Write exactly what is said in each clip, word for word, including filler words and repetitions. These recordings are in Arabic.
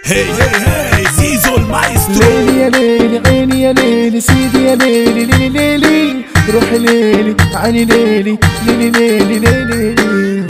هي هي هي زيزو المايسترو. ليلي يا ليلي عيني يا ليلي سيدي يا ليلي ليلي ليلي روح ليلي عيني ليلي ليلي ليلي ليلي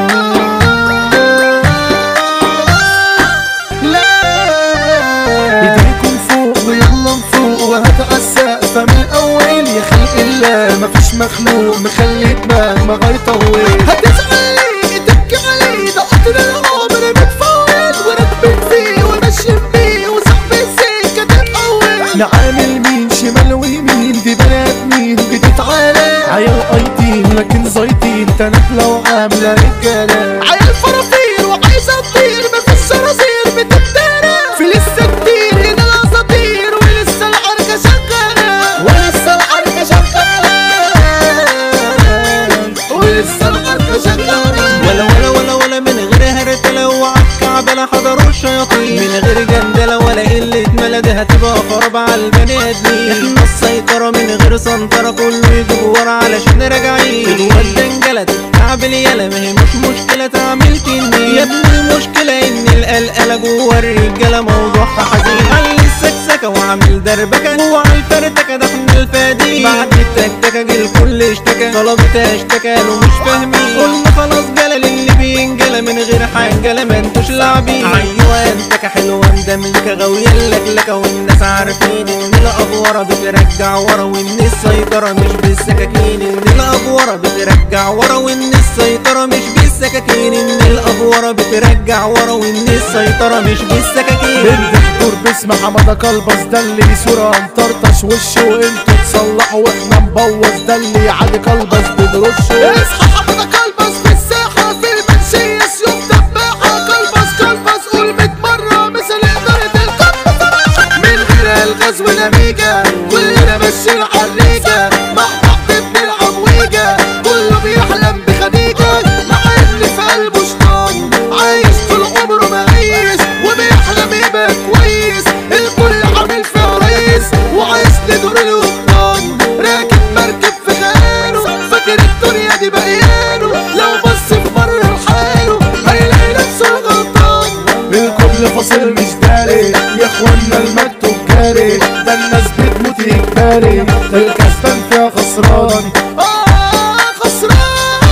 ايديكم فوق ويلا نفوق وهدع السقف من الاول يا خلق الله مفيش مخلوق مخلي دماغ ما هيطول. هتزعل ليه تبكي عليه ده قطر العمر متفول وراكبين فيه وماشيين بيه وصاحبي السكه تتقول. نعامل مين شمال ويمين دي بني ادمين بتتعالى عيال قايطين لكن زايطين تنافله وعامله رجاله عيال فرافير وعايزه تطير مفيش صراصير بتتدارى في لسه كتير هنا الاساطير ولسه الحركه شغاله ولسه الحركه شغاله ولسه الحركه شغاله. ولا ولا ولا ولا من غير هرتله وعالكعبه لا حضروا الشياطين من غير جندله ولا قله ملد هتبقى خراب على البني ادمين. احنا السيطره من غير سنطره كله يجيب ورا علشان راجعين. الواد ده انجلد تعمل يالا ما هي مش مشكله تعمل كني يا ابني المشكله ان القلقله جوه الرجاله موضوعها حزين. علي السكسكه وعامل دربكه جوه على الفرتكه ده احنا الفادي بعد التكتكه جه الكل اشتكى طلبتها اشتكى له مش فاهمين. قلنا خلاص جلل اللي بينجلى من غير حنجله ما انتوش لاعبين. ايوه انتك حلوه اندملكه غاويه اللكلكه والناس عارفين ان الافوره بترجع ورا وان السيطره مش بالسكاكين. ان الافوره بترجع ورا وان السيطره مش بالسكاكين. ان الافوره بترجع ورا وان السيطره مش بالسكاكين. الدكتور باسم حماده كلبس ده اللي صوره مطرطش وشه وانتوا تصلحوا واحنا نبوظ ده اللي عادي كلبس بنرشه. اصحى حماده كلبس في الساحه في المنشيه سيوف دباحه كلبس كلبس قول مية مره مثل اداره القلب صراحه من غير الغاز والاميجا كلنا ماشيين عالريجه مع بعض بنلعب ويجا كله بيحلم بخديجه مع اللي في قلبه شيطان عايش طول عمره مقيس وبيحلم يبقى كويس. الكل عامل فيها ريس وعايش لدور القبطان راكب مركب في خياله فاكر الدنيا دي بقياله لو بص في مره لحاله هيلاقي نفسه غلطان. الكل فاصل مش داري يا اخوانا المكتوب جاري ده الناس بتموت اجباري الكسبان فيها خسران اه خسران.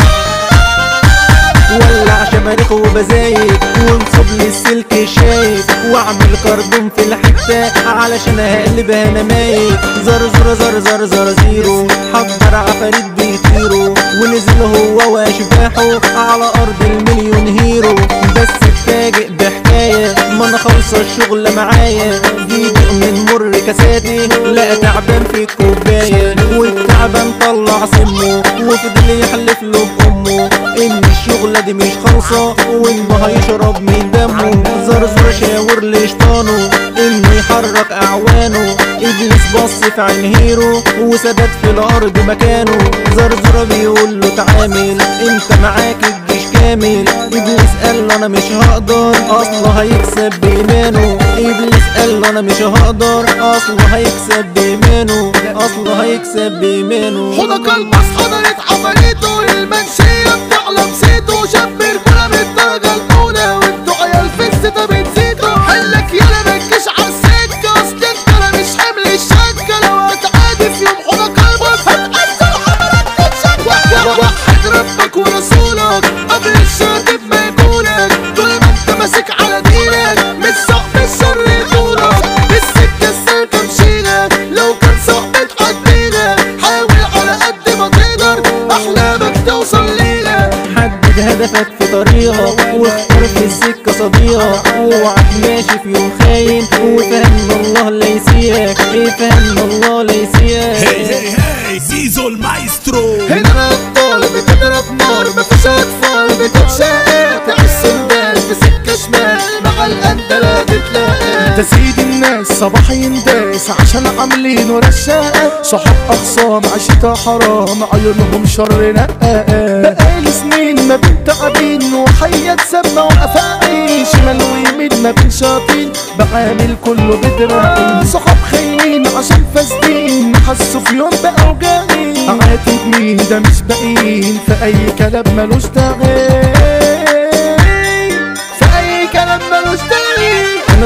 ولع شماريخ وبزايد وانصب لي السلك شايف واعمل كربون في الحته علشان هقلبها انا مايت. زر زر زر زر زر زيرو حضر عفاريت بيطيروا ونزل هو واشباحه على ارض المليون هيرو. بس اتفاجئ بحكايه ما انا خالصه الشغل معايا جيبه من مر كاساتي لقى تعبان في الكوبايه والتعبان طلع سمه وفضل يحلف له بامه ان الشغله دي مش خالصه وانه هيشرب من دمه. زرزر شاور لشطانه انه يحرك اعوانه ابليس بص في عين هيرو وثبت في الارض مكانه. زرزر بيقول له تعامل انت معاك الجيش كامل. ابليس قال له انا مش هقدر اصله هيكسب بايمانه. ابليس قال له انا مش هقدر اصله هيكسب بايمانه اصله هيكسب بايمانه. حوضه كلبس حضرت عفاريته المنشيه بتعلم سيته شاب رجوله من الدرجه الاولى وانتوا عيال في السته بتزيدوا حلك يالا متجيش عالسكه اصل انت انا مش حمل الشكه لو هتعادي في يوم حوضه كلبس هتأثر حملات تتشكى. وحد ربك ورسولك قبل الشاتم ما يقولك طول ما انت ماسك على دينك مش صاحب الشر يقولك السكه السالكه مشيلك لو كان صاحبك حدينك حاول على قد ما تقدر احلامك توصل ليلك. حدد هدفك في طريقك واختار في السكه صديقك اوعك ماشي في يوم خاين وفهم الله لا يسيئك فهم الله لا يسيئك. هي هي هي زيزو المايسترو. هنا الابطال بتضرب نار مفيش اطفال بتتشقى تعيش سندال في سكه شمال مع الاندله تتلاقى. ده سيد الناس صباح ينداس عشان عاملين رشاقه صحاب اخصام عشتها حرام عيونهم شر نقاقه. بقالي سنين ما بين تعبين وحياة سما وافاقي شمال ويمين ما بين شاطين بعامل كله بدراعي. صحاب خاينين عشان فاسدين حسوا في يوم باوجاعي عاتب مين ده مش باقيين في اي كلام ملوش داعي في اي كلام ملوش داعي.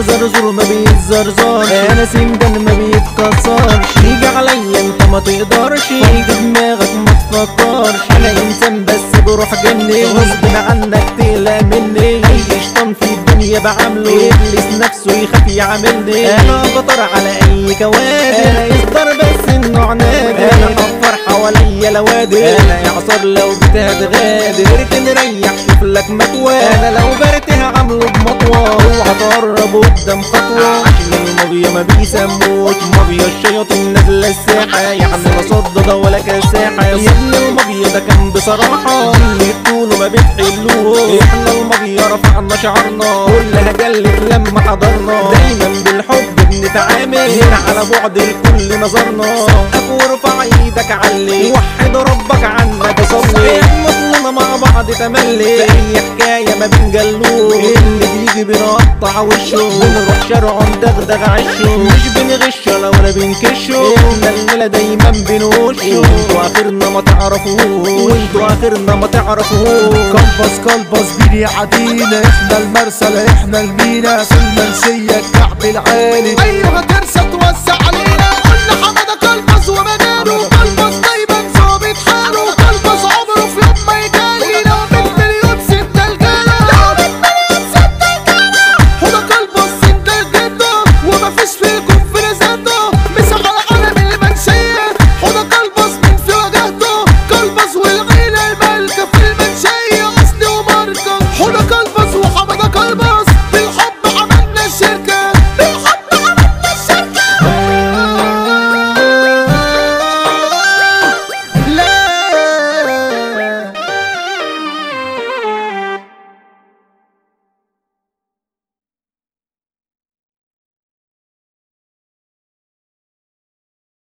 زرزور ما بيتزرزرش، انا سندان ما بيتكسرش، يجي عليا انت ما تقدرش، يجي دماغك ما تفكرش، انا انسان بس بروح جني، غصب عنك تقلق مني، اي شيطان في الدنيا بعمله، ابليس نفسه يخاف يعملني، انا بطر على اي كوادر، انا يصدر بس انه عنادي، انا حفر حواليا لوادر، انا اعصر لو بتهتغادر، تنريح شوف لك مكوى، انا لو برتها عامله بمطوى، اوعى تقرب قدام خطوه، عشان المافيا ما بيسموش مافيا الشياطين نازله الساحه، يعني لا صدده ولا كساحه، يا ابن المافيا ده كان بصراحه اللي تقوله ما بتحلوه، احنا المافيا رفعنا شعرنا كلها جلت لما حضرنا، دايما بالحب بنتعامل، هنا على بعد الكل نظرنا، سقف وارفع ايدك علي، وحد ربك عنك صلي، مطلنا مع بعض تملي، اي حكايه ما بنجلوه، اللي بيجي بنقطع وشه، بنروح شارعه ندغدغ عشه، مش بنغش ولا بنكشه، احنا الليله دايما بنوشه، وانتوا اخرنا ما تعرفوه، وانتوا اخرنا ما تعرفوه، كلبس كلبس بيني عدينا، احنا المرسل احنا المينا، في المنسية الكعب العالي، ايوه هترسى توسع علينا، قلنا حمادة كلبس ومنانه،